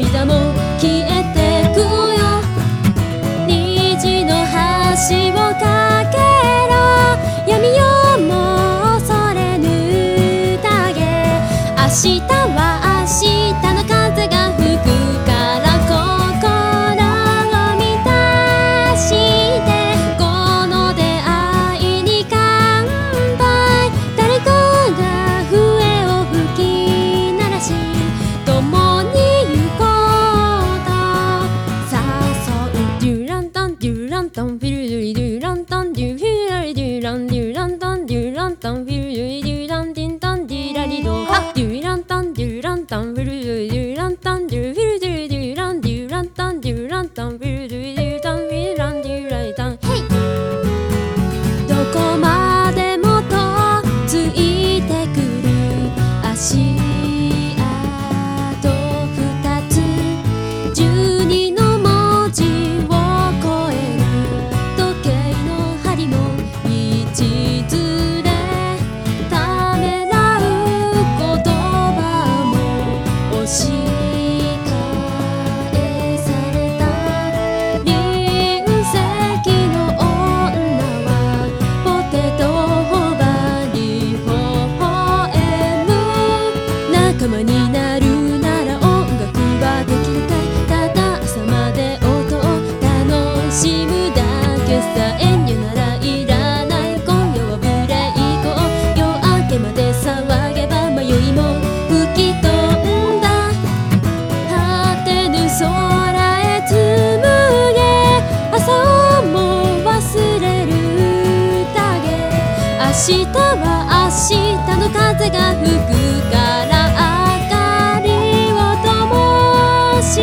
涙も消えてくよ。虹の橋を架けろ、闇夜も恐れぬたげ。明日は明日の風が吹くから心を満たして、この出会いに乾杯。誰かが笛を吹き鳴らし、共に行こうと誘う。デュランタンデュランタンフィルドリデュランタンデュフィラリデュランデュランタンデュランタンフィルドリデュランディンタンディラリドデュランタンデュランタンフィルドリデュランタンデュフィルドリデュランデュランタンデュランタンフィルドリデュランフィランデュラリタンヘイ。どこまでもとついてくる足跡二つ、12の文字を超える時計の針も一ずれ、ためらう言葉も押し返された。隕石の女はポテトをばり微笑む。仲間になるなら音楽はできるかい。ただ朝まで音を楽しむだけさ。遠慮ならいらない、今夜はブレイクを。夜明けまで騒げば迷いも吹き飛んだ。果てぬ空へ紡げ、朝をも忘れるだけ。明日は明日の風が吹くから明かりを灯して、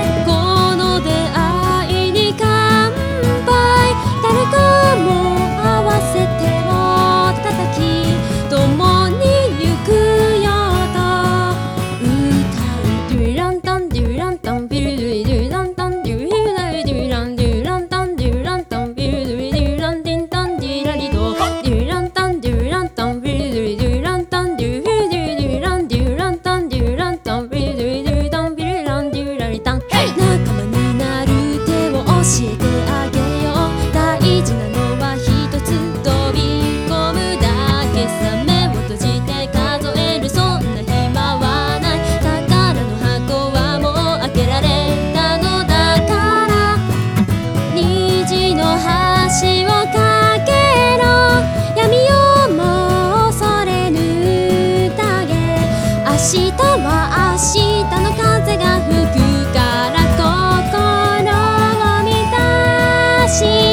この出会いに乾杯。誰かも合わせ手を叩き、共に行くよと歌う。デュランタンデュランタンフィルドリデュランタンデュフィルダリデュランデュランタンデュランタンフィルドリデュランディンタンディラリドデュランタンデュランタンフィルドリデュランタンデュフィルドリデュランデュランタンデュランタンフィルドリデュランフィルランデュラリタン。仲間になる手を教えてあげよう。大事なのは一つ飛び込むだけさ。目を閉じて数える、そんな暇はない。宝の箱はもう開けられたのだから。虹の橋を架けろ、闇夜も恐れぬたげ。明日は明日の風が吹くから心を満たして